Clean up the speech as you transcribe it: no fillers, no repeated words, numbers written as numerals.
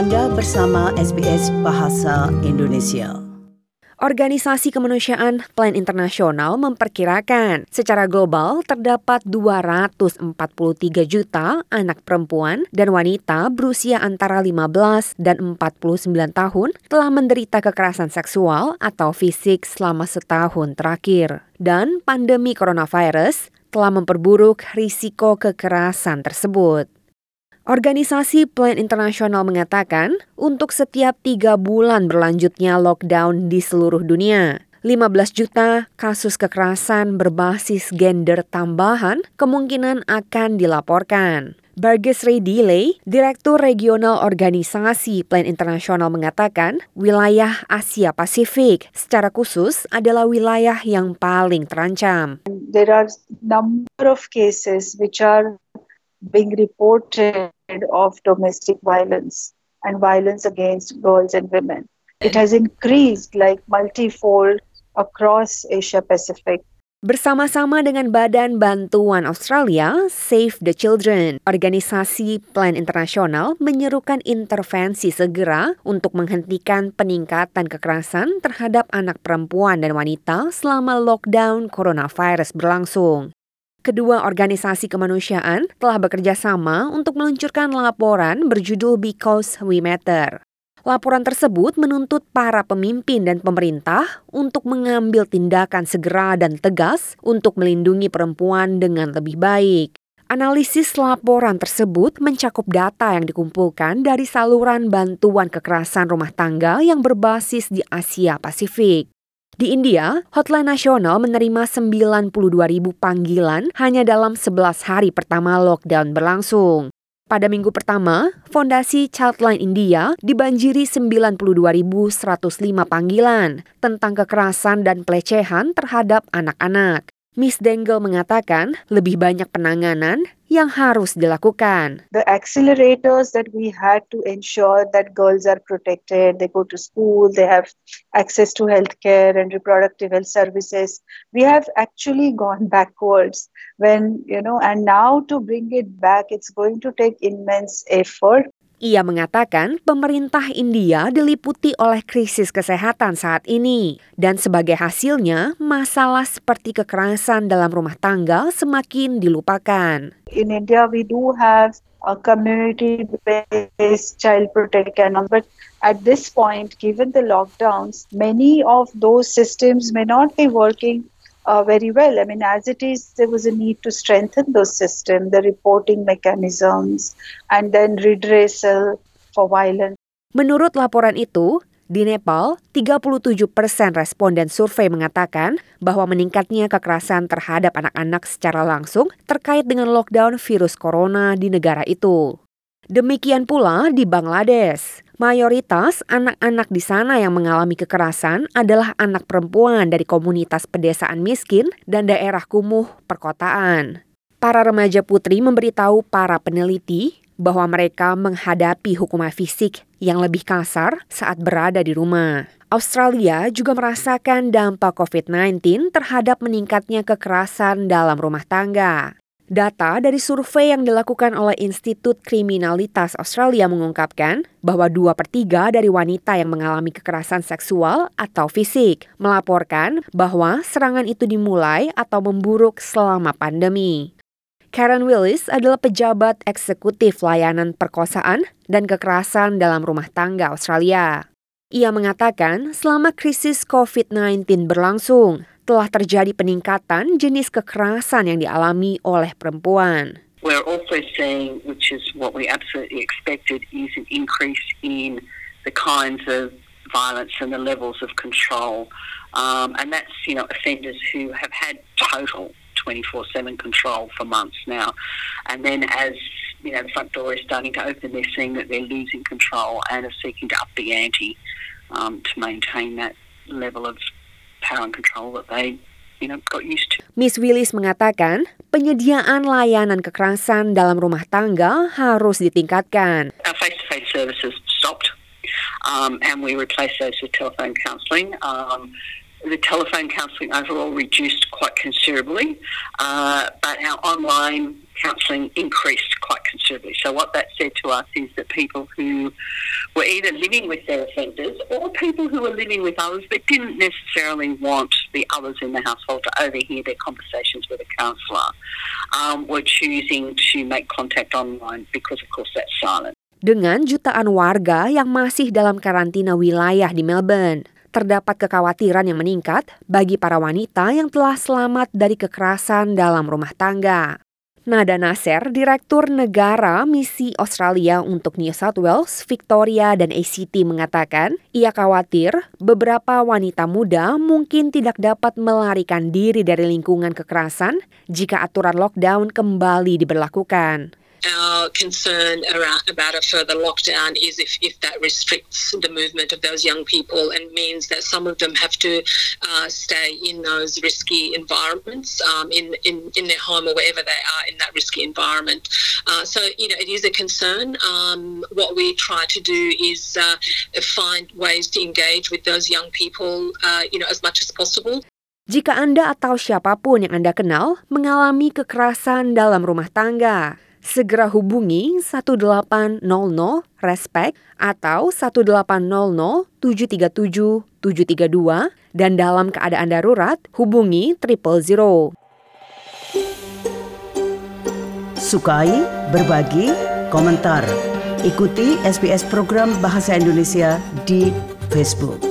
Anda bersama SBS Bahasa Indonesia. Organisasi Kemanusiaan Plan Internasional memperkirakan secara global terdapat 243 juta anak perempuan dan wanita berusia antara 15 dan 49 tahun telah menderita kekerasan seksual atau fisik selama setahun terakhir. Dan pandemi coronavirus telah memperburuk risiko kekerasan tersebut. Organisasi Plan Internasional mengatakan untuk setiap 3 bulan berlanjutnya lockdown di seluruh dunia, 15 juta kasus kekerasan berbasis gender tambahan kemungkinan akan dilaporkan. Burgess Ray Delay, Direktur Regional Organisasi Plan Internasional mengatakan wilayah Asia Pasifik secara khusus adalah wilayah yang paling terancam. There are number of cases which are being reported of domestic violence and violence against girls and women. It has increased like multifold across Asia Pacific. Bersama-sama dengan Badan Bantuan Australia, Save the Children, organisasi Plan Internasional menyerukan intervensi segera untuk menghentikan peningkatan kekerasan terhadap anak perempuan dan wanita selama lockdown coronavirus berlangsung. Kedua organisasi kemanusiaan telah bekerja sama untuk meluncurkan laporan berjudul Because We Matter. Laporan tersebut menuntut para pemimpin dan pemerintah untuk mengambil tindakan segera dan tegas untuk melindungi perempuan dengan lebih baik. Analisis laporan tersebut mencakup data yang dikumpulkan dari saluran bantuan kekerasan rumah tangga yang berbasis di Asia Pasifik. Di India, Hotline Nasional menerima 92.000 panggilan hanya dalam 11 hari pertama lockdown berlangsung. Pada minggu pertama, Fondasi Childline India dibanjiri 92.105 panggilan tentang kekerasan dan pelecehan terhadap anak-anak. Miss Dengel mengatakan lebih banyak penanganan yang harus dilakukan. The accelerators that we had to ensure that girls are protected, they go to school, they have access to healthcare and reproductive health services. We have actually gone backwards and now to bring it back, it's going to take immense effort. Ia mengatakan pemerintah India diliputi oleh krisis kesehatan saat ini dan sebagai hasilnya masalah seperti kekerasan dalam rumah tangga semakin dilupakan. In India we do have a community-based child protection, but at this point, given the lockdowns, many of those systems may not be working very well. I mean, as it is, there was a need to strengthen those systems, the reporting mechanisms, and then redressal for violence. Menurut laporan itu, di Nepal, 37% responden survei mengatakan bahwa meningkatnya kekerasan terhadap anak-anak secara langsung terkait dengan lockdown virus corona di negara itu. Demikian pula di Bangladesh. Mayoritas anak-anak di sana yang mengalami kekerasan adalah anak perempuan dari komunitas pedesaan miskin dan daerah kumuh perkotaan. Para remaja putri memberitahu para peneliti bahwa mereka menghadapi hukuman fisik yang lebih kasar saat berada di rumah. Australia juga merasakan dampak COVID-19 terhadap meningkatnya kekerasan dalam rumah tangga. Data dari survei yang dilakukan oleh Institut Kriminalitas Australia mengungkapkan bahwa 2/3 dari wanita yang mengalami kekerasan seksual atau fisik melaporkan bahwa serangan itu dimulai atau memburuk selama pandemi. Karen Willis adalah pejabat eksekutif layanan perkosaan dan kekerasan dalam rumah tangga Australia. Ia mengatakan selama krisis COVID-19 berlangsung, telah terjadi peningkatan jenis kekerasan yang dialami oleh perempuan. We're also seeing, which is what we absolutely expected, is an increase in the kinds of violence and the levels of control. And that's, offenders who have had total 24/7 control for months now. And then as, the front door is starting to open, they're seeing that they're losing control and are seeking to up the ante to maintain that level of power and control that they got used to. Miss Willis mengatakan penyediaan layanan kekerasan dalam rumah tangga harus ditingkatkan. Our face-to-face services stopped and we replaced those with telephone counselling. the telephone counselling overall reduced quite considerably, but our online counselling increased quite considerably. So what that said to us is that people who were either living with their offenders or people who were living with others but didn't necessarily want the others in the household to overhear their conversations with a counsellor were choosing to make contact online because, of course, that's silent. Dengan jutaan warga yang masih dalam karantina wilayah di Melbourne, terdapat kekhawatiran yang meningkat bagi para wanita yang telah selamat dari kekerasan dalam rumah tangga. Nada Nasser, Direktur Negara Misi Australia untuk New South Wales, Victoria, dan ACT mengatakan, ia khawatir beberapa wanita muda mungkin tidak dapat melarikan diri dari lingkungan kekerasan jika aturan lockdown kembali diberlakukan. Our concern about a further lockdown is if that restricts the movement of those young people and means that some of them have to stay in those risky environments, in their home or wherever they are in that risky environment. So, it is a concern. What we try to do is find ways to engage with those young people, as much as possible. Jika Anda atau siapapun yang Anda kenal mengalami kekerasan dalam rumah tangga, segera hubungi 1800 RESPECT atau 1800 737 732 dan dalam keadaan darurat hubungi 000. Sukai, berbagi, komentar. Ikuti SBS program Bahasa Indonesia di Facebook.